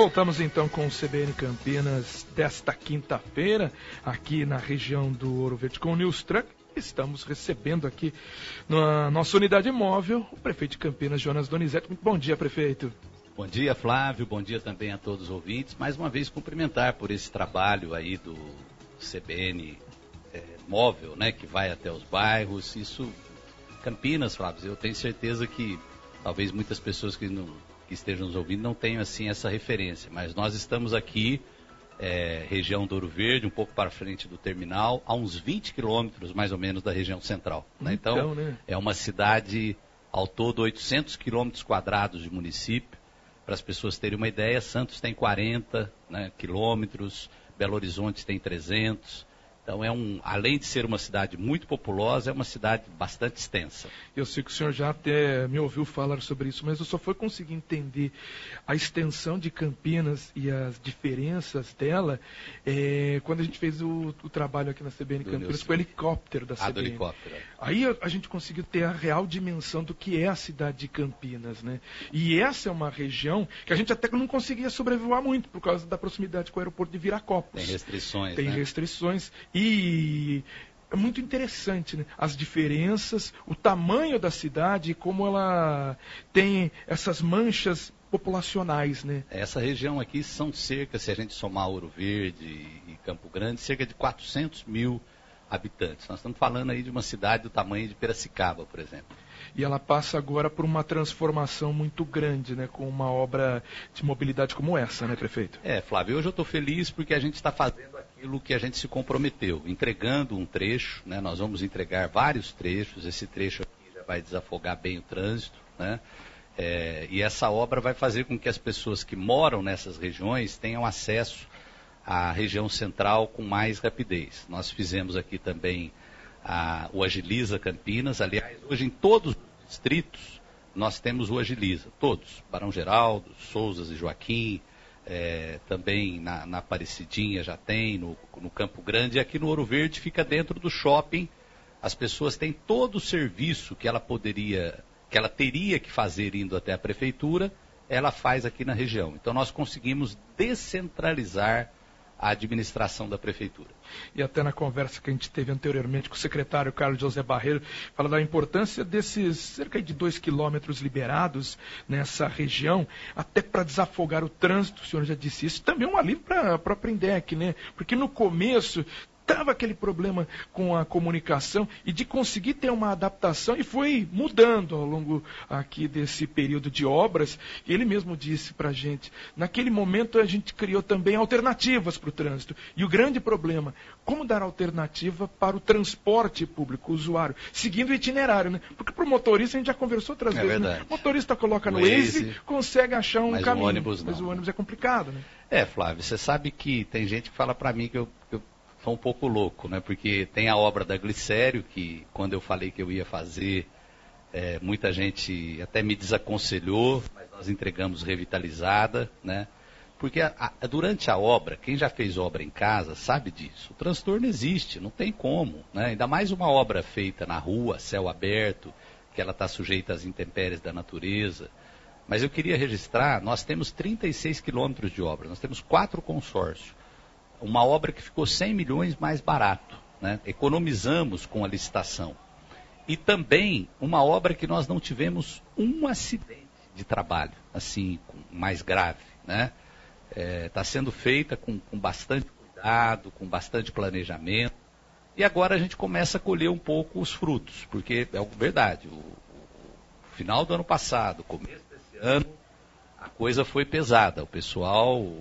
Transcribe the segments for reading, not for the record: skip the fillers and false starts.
Voltamos então com o CBN Campinas desta quinta-feira, aqui na região do Ouro Verde com o News Truck. Estamos recebendo aqui na nossa unidade móvel o prefeito de Campinas, Jonas Donizete. Muito bom dia, prefeito. Bom dia, Flávio. Bom dia também a todos os ouvintes. Mais uma vez cumprimentar por esse trabalho aí do CBN móvel, né, que vai até os bairros. Isso, Campinas, Flávio, eu tenho certeza que talvez muitas pessoas que estejam nos ouvindo não tenham assim essa referência, mas nós estamos aqui, região do Ouro Verde, um pouco para frente do terminal, a uns 20 quilômetros mais ou menos da região central. Né? Então, é uma cidade ao todo 800 quilômetros quadrados de município. Para as pessoas terem uma ideia, Santos tem 40 quilômetros, Belo Horizonte tem 300. Então, além de ser uma cidade muito populosa, é uma cidade bastante extensa. Eu sei que o senhor já até me ouviu falar sobre isso, mas eu só fui conseguir entender a extensão de Campinas e as diferenças dela quando a gente fez o trabalho aqui na CBN Campinas com o helicóptero da CBN. Do helicóptero. Aí a gente conseguiu ter a real dimensão do que é a cidade de Campinas, né? E essa é uma região que a gente até não conseguia sobrevoar muito por causa da proximidade com o aeroporto de Viracopos. Tem restrições, Tem restrições. E é muito interessante, né? As diferenças, o tamanho da cidade e como ela tem essas manchas populacionais, né? Essa região aqui são cerca, se a gente somar Ouro Verde e Campo Grande, cerca de 400 mil habitantes. Nós estamos falando aí de uma cidade do tamanho de Piracicaba, por exemplo. E ela passa agora por uma transformação muito grande, né? Com uma obra de mobilidade como essa, né, prefeito? Flávio, hoje eu estou feliz porque a gente está fazendo aquilo que a gente se comprometeu, entregando um trecho, né? Nós vamos entregar vários trechos, esse trecho aqui já vai desafogar bem o trânsito, né? E essa obra vai fazer com que as pessoas que moram nessas regiões tenham acesso à região central com mais rapidez. Nós fizemos aqui também o Agiliza Campinas. Aliás, hoje em todos os distritos nós temos o Agiliza, todos, Barão Geraldo, Souzas e Joaquim, também na Aparecidinha já tem, no Campo Grande, e aqui no Ouro Verde fica dentro do shopping. As pessoas têm todo o serviço que ela teria que fazer indo até a prefeitura, ela faz aqui na região. Então nós conseguimos descentralizar a administração da prefeitura. E até na conversa que a gente teve anteriormente com o secretário Carlos José Barreiro, fala da importância desses cerca de 2 quilômetros liberados nessa região, até para desafogar o trânsito, o senhor já disse isso, também é um alívio para a própria INDEC, né? Porque no começo estava aquele problema com a comunicação e de conseguir ter uma adaptação, e foi mudando ao longo aqui desse período de obras. E ele mesmo disse para a gente, naquele momento a gente criou também alternativas para o trânsito. E o grande problema, como dar alternativa para o transporte público, o usuário, seguindo o itinerário, né? Porque para o motorista, a gente já conversou outras vezes, né? O motorista coloca no Waze, consegue achar um caminho, mas o ônibus é complicado, né? Flávio, você sabe que tem gente que fala para mim que eu sou um pouco louco, né? Porque tem a obra da Glicério, que quando eu falei que eu ia fazer, muita gente até me desaconselhou, mas nós entregamos revitalizada, né? Porque durante a obra, quem já fez obra em casa sabe disso. O transtorno existe, não tem como, né? Ainda mais uma obra feita na rua, céu aberto, que ela está sujeita às intempéries da natureza. Mas eu queria registrar, nós temos 36 quilômetros de obra, nós temos 4 consórcios. Uma obra que ficou 100 milhões mais barato, né? Economizamos com a licitação. E também uma obra que nós não tivemos um acidente de trabalho, assim, mais grave, né? Está sendo feita com bastante cuidado, com bastante planejamento. E agora a gente começa a colher um pouco os frutos, porque é verdade, o final do ano passado, começo desse ano, a coisa foi pesada. O pessoal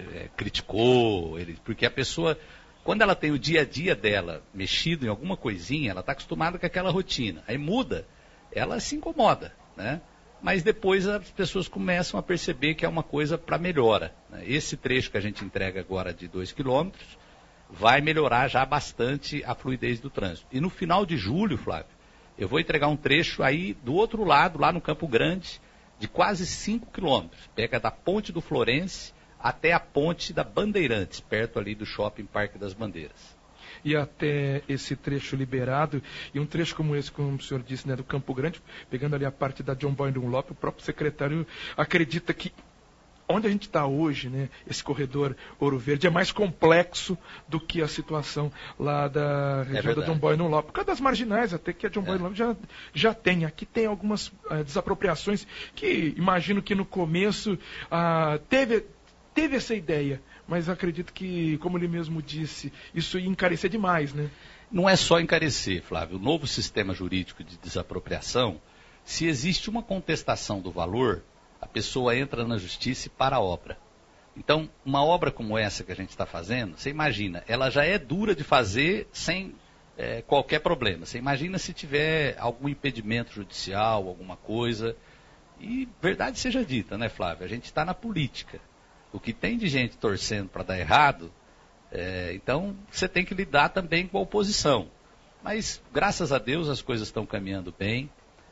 criticou, porque a pessoa, quando ela tem o dia a dia dela mexido em alguma coisinha, ela está acostumada com aquela rotina. Aí muda, ela se incomoda, né? Mas depois as pessoas começam a perceber que é uma coisa para melhora, né? Esse trecho que a gente entrega agora de 2 quilômetros vai melhorar já bastante a fluidez do trânsito. E no final de julho, Flávio, eu vou entregar um trecho aí do outro lado, lá no Campo Grande, de quase 5 quilômetros. Pega da Ponte do Florense até a Ponte da Bandeirantes, perto ali do Shopping Parque das Bandeiras. E até esse trecho liberado, e um trecho como esse, como o senhor disse, né, do Campo Grande, pegando ali a parte da John Boy Dunlop, o próprio secretário acredita que onde a gente está hoje, né, esse corredor Ouro Verde é mais complexo do que a situação lá da região da John Boy no Lopes. Por causa das marginais, até que a John Boy no Lopes já tem. Aqui tem algumas desapropriações que imagino que no começo teve essa ideia, mas acredito que, como ele mesmo disse, isso ia encarecer demais, né? Não é só encarecer, Flávio. O novo sistema jurídico de desapropriação, se existe uma contestação do valor, a pessoa entra na justiça e para a obra. Então, uma obra como essa que a gente está fazendo, você imagina, ela já é dura de fazer sem qualquer problema. Você imagina se tiver algum impedimento judicial, alguma coisa. E verdade seja dita, né, Flávio? A gente está na política. O que tem de gente torcendo para dar errado, então você tem que lidar também com a oposição. Mas, graças a Deus, as coisas estão caminhando bem.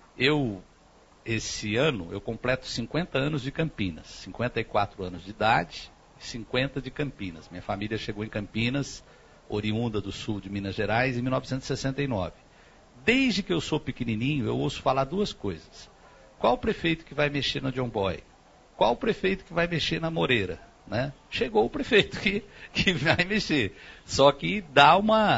Esse ano, eu completo 50 anos de Campinas, 54 anos de idade e 50 de Campinas. Minha família chegou em Campinas, oriunda do sul de Minas Gerais, em 1969. Desde que eu sou pequenininho, eu ouço falar duas coisas. Qual o prefeito que vai mexer na John Boy? Qual o prefeito que vai mexer na Moreira? Né? Chegou o prefeito que vai mexer. Só que dá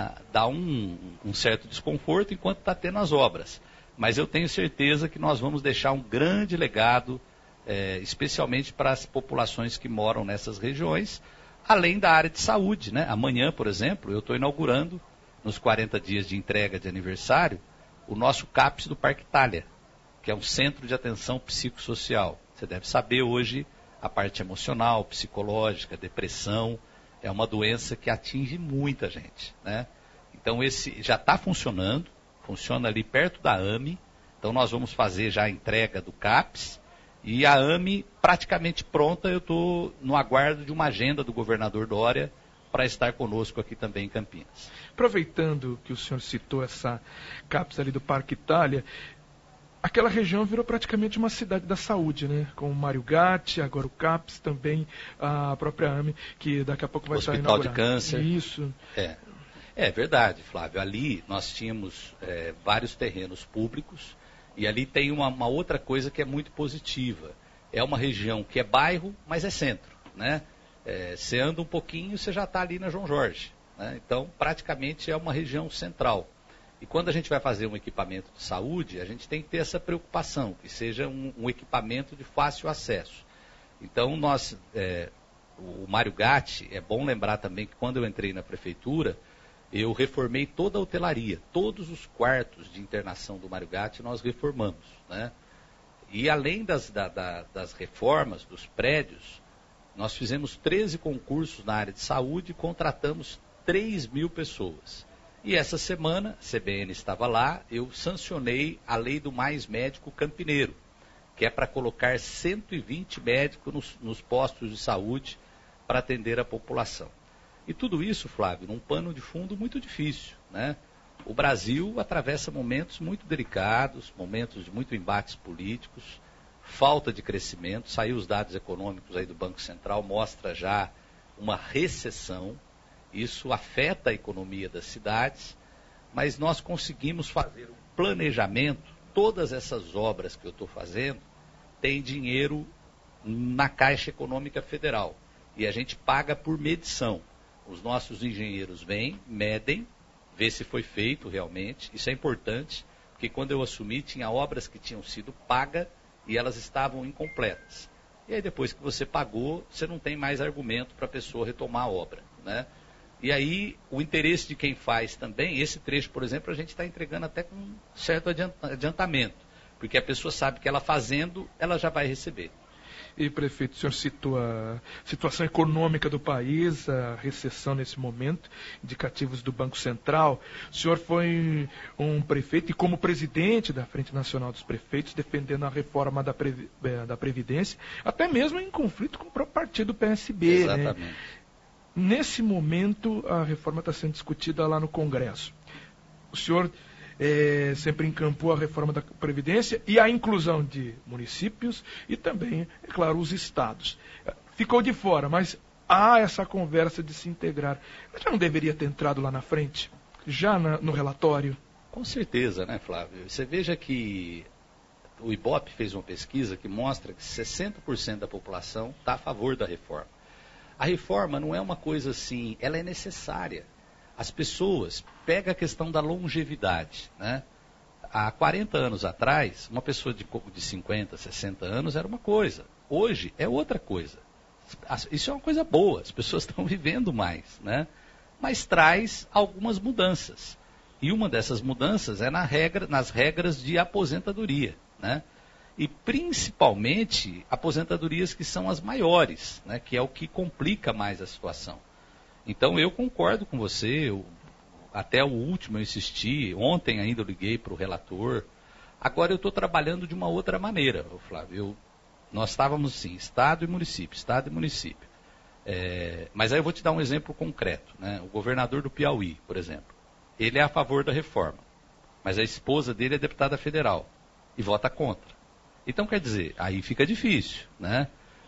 um certo desconforto enquanto está tendo as obras. Mas eu tenho certeza que nós vamos deixar um grande legado, especialmente para as populações que moram nessas regiões, além da área de saúde. Né? Amanhã, por exemplo, eu estou inaugurando, nos 40 dias de entrega de aniversário, o nosso CAPS do Parque Itália, que é um centro de atenção psicossocial. Você deve saber hoje a parte emocional, psicológica, depressão, é uma doença que atinge muita gente. Né? Então esse já está funcionando. Funciona ali perto da AME, então nós vamos fazer já a entrega do CAPS, e a AME praticamente pronta, eu estou no aguardo de uma agenda do governador Dória para estar conosco aqui também em Campinas. Aproveitando que o senhor citou essa CAPS ali do Parque Itália, aquela região virou praticamente uma cidade da saúde, né? Com o Mário Gatti, agora o CAPS, também a própria AME, que daqui a pouco vai estar inaugurada. Hospital de Câncer. Isso. É verdade, Flávio. Ali nós tínhamos vários terrenos públicos e ali tem uma outra coisa que é muito positiva. É uma região que é bairro, mas é centro. Né? Você anda um pouquinho, você já está ali na João Jorge. Né? Então, praticamente é uma região central. E quando a gente vai fazer um equipamento de saúde, a gente tem que ter essa preocupação, que seja um equipamento de fácil acesso. Então, o Mário Gatti, é bom lembrar também que quando eu entrei na prefeitura, eu reformei toda a hotelaria, todos os quartos de internação do Mário Gatti nós reformamos. Né? E além das reformas dos prédios, nós fizemos 13 concursos na área de saúde e contratamos 3.000 pessoas. E essa semana, a CBN estava lá, eu sancionei a lei do Mais Médico Campineiro, que é para colocar 120 médicos nos postos de saúde para atender a população. E tudo isso, Flávio, num pano de fundo muito difícil. Né? O Brasil atravessa momentos muito delicados, momentos de muito embates políticos, falta de crescimento. Saiu os dados econômicos aí do Banco Central, mostra já uma recessão. Isso afeta a economia das cidades, mas nós conseguimos fazer um planejamento. Todas essas obras que eu estou fazendo têm dinheiro na Caixa Econômica Federal e a gente paga por medição. Os nossos engenheiros vêm, medem, vê se foi feito realmente. Isso é importante, porque quando eu assumi, tinha obras que tinham sido pagas e elas estavam incompletas. E aí depois que você pagou, você não tem mais argumento para a pessoa retomar a obra. Né? E aí o interesse de quem faz também, esse trecho, por exemplo, a gente está entregando até com um certo adiantamento, porque a pessoa sabe que ela fazendo, ela já vai receber. E, prefeito, o senhor citou a situação econômica do país, a recessão nesse momento, indicativos do Banco Central. O senhor foi um prefeito e como presidente da Frente Nacional dos Prefeitos, defendendo a reforma da Previdência, até mesmo em conflito com o próprio partido PSB. Exatamente. Né? Nesse momento, a reforma está sendo discutida lá no Congresso. O senhor sempre encampou a reforma da Previdência e a inclusão de municípios e também, é claro, os estados. Ficou de fora, mas há essa conversa de se integrar. Já não deveria ter entrado lá na frente? Já no relatório? Com certeza, né, Flávio? Você veja que o Ibope fez uma pesquisa que mostra que 60% da população está a favor da reforma. A reforma não é uma coisa assim, ela é necessária. As pessoas, pega a questão da longevidade, né? Há 40 anos atrás, uma pessoa de 50, 60 anos era uma coisa. Hoje é outra coisa. Isso é uma coisa boa, as pessoas estão vivendo mais, né? Mas traz algumas mudanças. E uma dessas mudanças é nas regras de aposentadoria, né? E principalmente aposentadorias que são as maiores, né? Que é o que complica mais a situação. Então eu concordo com você, até o último eu insisti, ontem ainda eu liguei para o relator. Agora eu estou trabalhando de uma outra maneira, Flávio. Nós estávamos assim, Estado e município, Estado e município. Mas aí eu vou te dar um exemplo concreto, né? O governador do Piauí, por exemplo, ele é a favor da reforma, mas a esposa dele é deputada federal e vota contra. Então, quer dizer, aí fica difícil, né?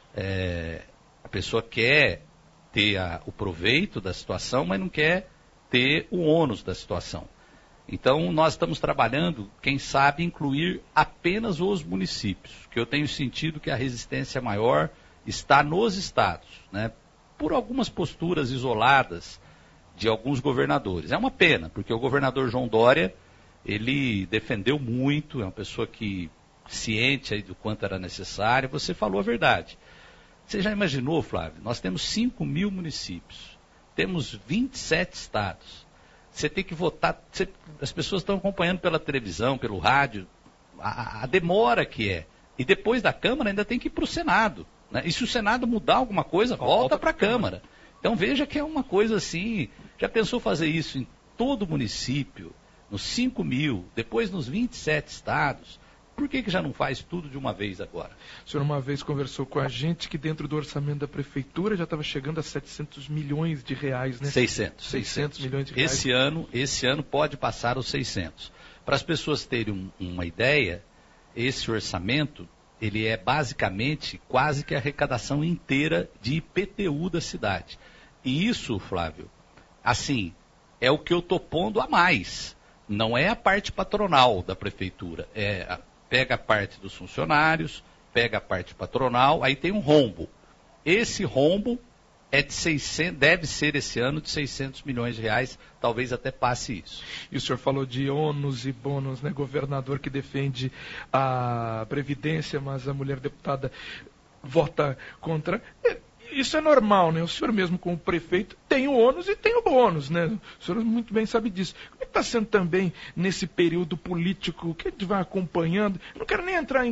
A pessoa quer ter o proveito da situação, mas não quer ter o ônus da situação. Então, nós estamos trabalhando, quem sabe, incluir apenas os municípios, que eu tenho sentido que a resistência maior está nos estados, né? Por algumas posturas isoladas de alguns governadores. É uma pena, porque o governador João Dória, ele defendeu muito, é uma pessoa que ciente aí do quanto era necessário. Você falou a verdade. Você já imaginou, Flávio? Nós temos 5 mil municípios, temos 27 estados. Você tem que votar, as pessoas estão acompanhando pela televisão, pelo rádio, a demora que é. E depois da Câmara ainda tem que ir para o Senado, né? E se o Senado mudar alguma coisa, volta para a Câmara. Então veja que é uma coisa assim, já pensou fazer isso em todo o município, nos 5 mil, depois nos 27 estados? Por que já não faz tudo de uma vez agora? O senhor uma vez conversou com a gente que dentro do orçamento da prefeitura já estava chegando a 700 milhões de reais, né? 600 milhões de reais. Esse ano pode passar os 600. Para as pessoas terem uma ideia, esse orçamento, ele é basicamente quase que a arrecadação inteira de IPTU da cidade. E isso, Flávio, assim, é o que eu estou pondo a mais. Não é a parte patronal da prefeitura, pega a parte dos funcionários, pega a parte patronal, aí tem um rombo. Esse rombo é de 600, deve ser esse ano de 600 milhões de reais, talvez até passe isso. E o senhor falou de ônus e bônus, né? Governador que defende a Previdência, mas a mulher deputada vota contra. Isso é normal, né? O senhor mesmo, como prefeito, tem o ônus e tem o bônus, né? O senhor muito bem sabe disso. Como é que está sendo também nesse período político que a gente vai acompanhando? Não quero nem entrar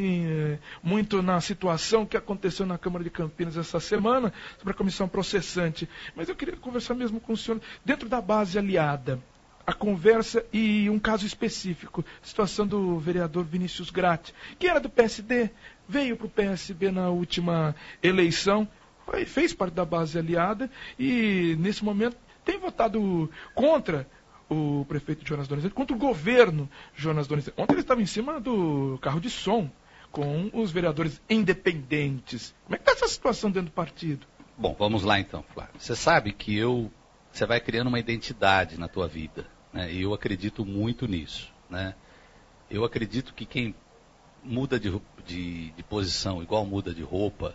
muito na situação que aconteceu na Câmara de Campinas essa semana, sobre a comissão processante, mas eu queria conversar mesmo com o senhor dentro da base aliada. A conversa e um caso específico, a situação do vereador Vinícius Gratti, que era do PSD, veio para o PSB na última eleição, fez parte da base aliada e, nesse momento, tem votado contra o prefeito Jonas Donizete, contra o governo Jonas Donizete. Ontem ele estava em cima do carro de som com os vereadores independentes. Como é que está essa situação dentro do partido? Bom, vamos lá então, Flávio. Você sabe que você vai criando uma identidade na tua vida, né? E eu acredito muito nisso, né? Eu acredito que quem muda de posição igual muda de roupa,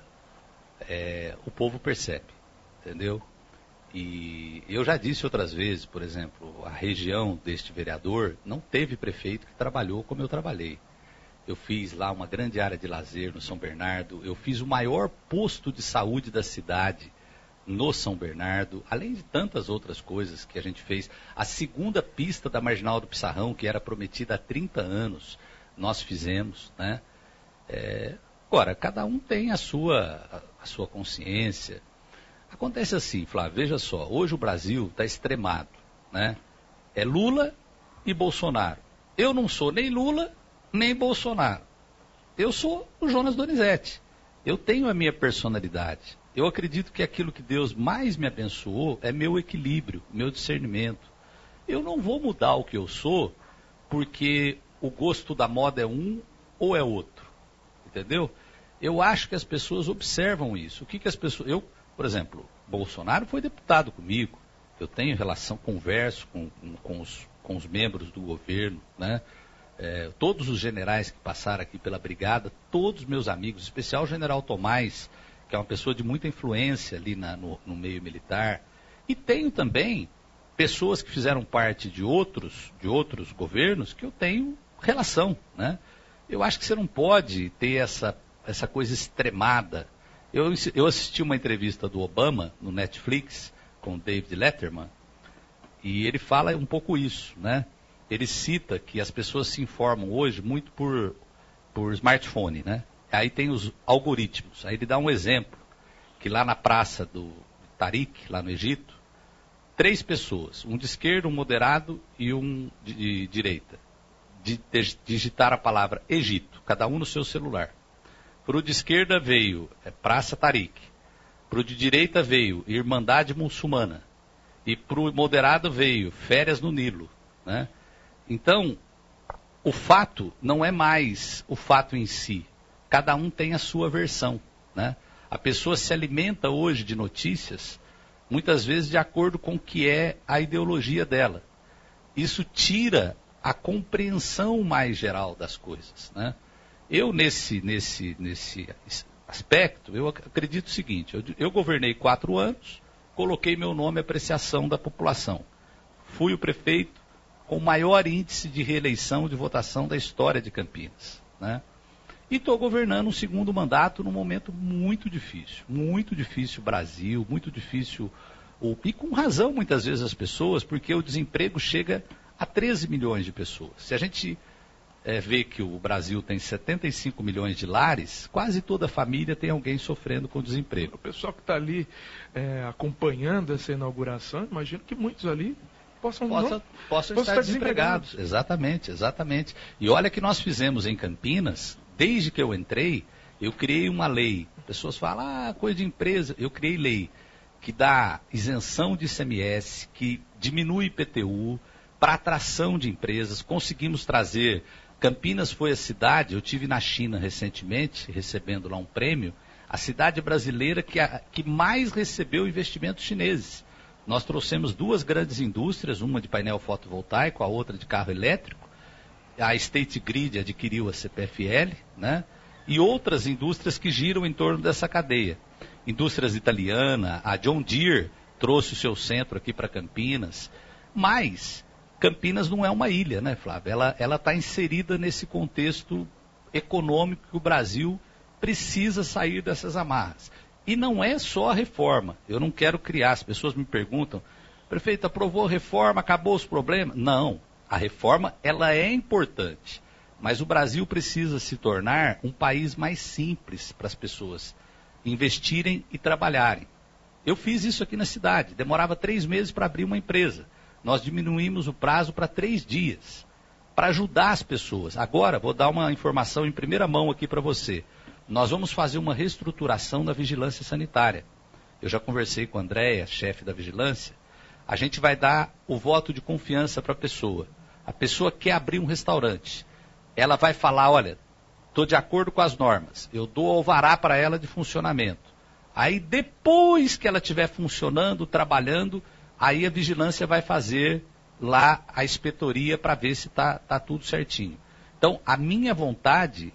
o povo percebe, entendeu? E eu já disse outras vezes, por exemplo, a região deste vereador não teve prefeito que trabalhou como eu trabalhei. Eu fiz lá uma grande área de lazer no São Bernardo, eu fiz o maior posto de saúde da cidade no São Bernardo, além de tantas outras coisas que a gente fez. A segunda pista da Marginal do Pissarrão, que era prometida há 30 anos, nós fizemos, né? Agora, cada um tem a sua consciência. Acontece assim, Flávio, veja só, hoje o Brasil está extremado, né? É Lula e Bolsonaro. Eu não sou nem Lula, nem Bolsonaro. Eu sou o Jonas Donizete. Eu tenho a minha personalidade. Eu acredito que aquilo que Deus mais me abençoou é meu equilíbrio, meu discernimento. Eu não vou mudar o que eu sou porque o gosto da moda é um ou é outro. Entendeu? Eu acho que as pessoas observam isso. O que as pessoas... por exemplo, Bolsonaro foi deputado comigo. Eu tenho relação, converso com os membros do governo, né? todos os generais que passaram aqui pela brigada, todos meus amigos, em especial o general Tomás, que é uma pessoa de muita influência ali no meio militar. E tenho também pessoas que fizeram parte de outros governos que eu tenho relação, né? Eu acho que você não pode ter essa coisa extremada. Eu assisti uma entrevista do Obama no Netflix com o David Letterman e ele fala um pouco isso, né? Ele cita que as pessoas se informam hoje muito por smartphone, né? Aí tem os algoritmos. Aí ele dá um exemplo, que lá na praça do Tariq, lá no Egito, 3 pessoas, um de esquerda, um moderado e um de direita, digitaram a palavra Egito, cada um no seu celular. Para o de esquerda veio Praça Tariq, para o de direita veio Irmandade Muçulmana, e para o moderado veio Férias no Nilo, né? Então, o fato não é mais o fato em si. Cada um tem a sua versão, né? A pessoa se alimenta hoje de notícias, muitas vezes de acordo com o que é a ideologia dela. Isso tira a compreensão mais geral das coisas, né? Eu, nesse aspecto, eu acredito o seguinte, eu governei 4 anos, coloquei meu nome à apreciação da população. Fui o prefeito com o maior índice de reeleição de votação da história de Campinas, né? E estou governando um segundo mandato num momento muito difícil o Brasil, muito difícil, e com razão muitas vezes as pessoas, porque o desemprego chega a 13 milhões de pessoas. Se a gente vê que o Brasil tem 75 milhões de lares, quase toda família tem alguém sofrendo com desemprego. O pessoal que está ali acompanhando essa inauguração, imagino que muitos ali possam estar desempregados. Exatamente. E olha que nós fizemos em Campinas, desde que eu entrei, eu criei uma lei. Pessoas falam, coisa de empresa. Eu criei lei que dá isenção de ICMS, que diminui IPTU, para atração de empresas. Conseguimos trazer. Campinas foi a cidade, eu tive na China recentemente, recebendo lá um prêmio, a cidade brasileira que mais recebeu investimentos chineses. Nós trouxemos 2 grandes indústrias, uma de painel fotovoltaico, a outra de carro elétrico. A State Grid adquiriu a CPFL, né? E outras indústrias que giram em torno dessa cadeia. Indústrias italianas, a John Deere trouxe o seu centro aqui para Campinas. Mas Campinas não é uma ilha, né, Flávio? Ela está inserida nesse contexto econômico que o Brasil precisa sair dessas amarras. E não é só a reforma. Eu não quero criar. As pessoas me perguntam, prefeito, aprovou a reforma, acabou os problemas? Não. A reforma, ela é importante. Mas o Brasil precisa se tornar um país mais simples para as pessoas investirem e trabalharem. Eu fiz isso aqui na cidade. Demorava 3 meses para abrir uma empresa. Nós diminuímos o prazo para 3 dias. Para ajudar as pessoas. Agora, vou dar uma informação em primeira mão aqui para você. Nós vamos fazer uma reestruturação da vigilância sanitária. Eu já conversei com a Andréia, chefe da vigilância. A gente vai dar o voto de confiança para a pessoa. A pessoa quer abrir um restaurante. Ela vai falar, olha, estou de acordo com as normas. Eu dou alvará para ela de funcionamento. Aí depois que ela estiver funcionando, trabalhando, aí a vigilância vai fazer lá a inspetoria para ver se está tudo certinho. Então, a minha vontade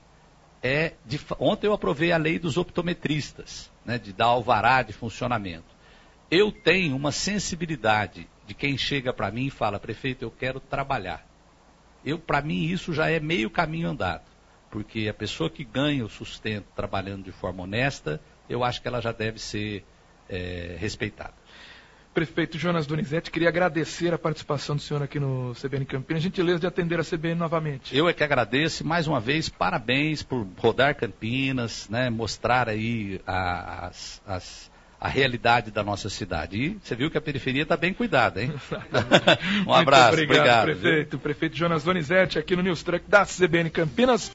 ontem eu aprovei a lei dos optometristas, né, de dar alvará de funcionamento. Eu tenho uma sensibilidade de quem chega para mim e fala, prefeito, eu quero trabalhar. Para mim isso já é meio caminho andado, porque a pessoa que ganha o sustento trabalhando de forma honesta, eu acho que ela já deve ser respeitada. Prefeito Jonas Donizete, queria agradecer a participação do senhor aqui no CBN Campinas, a gentileza de atender a CBN novamente. Eu é que agradeço, mais uma vez, parabéns por rodar Campinas, né, mostrar aí a realidade da nossa cidade. E você viu que a periferia está bem cuidada, hein? Um abraço, obrigado, prefeito. Prefeito Jonas Donizete aqui no News Truck da CBN Campinas.